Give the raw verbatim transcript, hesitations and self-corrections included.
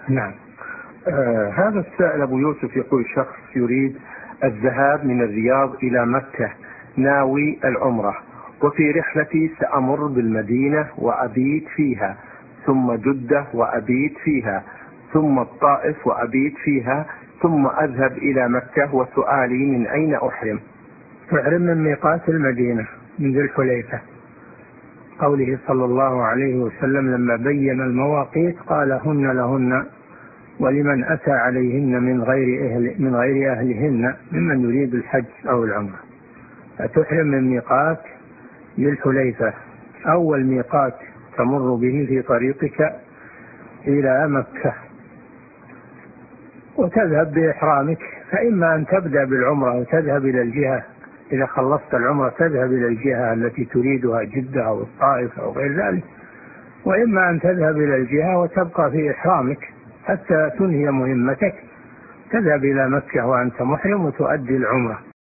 نعم. آه هذا السائل أبو يوسف يقول شخص يريد الذهاب من الرياض إلى مكة ناوي العمرة، وفي رحلتي سأمر بالمدينة وأبيت فيها، ثم جدة وأبيت فيها، ثم الطائف وأبيت فيها، ثم أذهب إلى مكة، وسؤالي من أين أحرم؟ تحرم من ميقات المدينة من ذي الحليفة، قوله صلى الله عليه وسلم لما بين المواقيت قال هن لهن ولمن أتى عليهن من غير أهل من غير أهلهن ممن يريد الحج أو العمرة. فتحرم من ميقات ذي الحليفة أول ميقات تمر به في طريقك إلى مكة، وتذهب بإحرامك، فإما أن تبدأ بالعمرة وتذهب إلى الجهة، إذا خلصت العمرة تذهب إلى الجهة التي تريدها جدة أو الطائف أو غير ذلك، وإما أن تذهب إلى الجهة وتبقى في إحرامك حتى تنهي مهمتك، تذهب إلى مكة وأنت محرم وتؤدي العمرة.